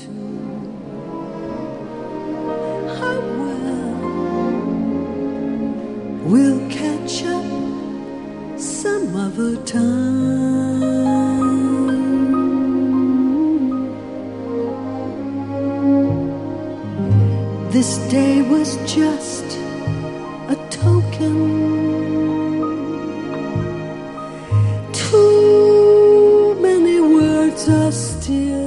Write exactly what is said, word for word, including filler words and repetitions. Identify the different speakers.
Speaker 1: Oh well, we'll catch up some other time. This day was just a token. Too many words are still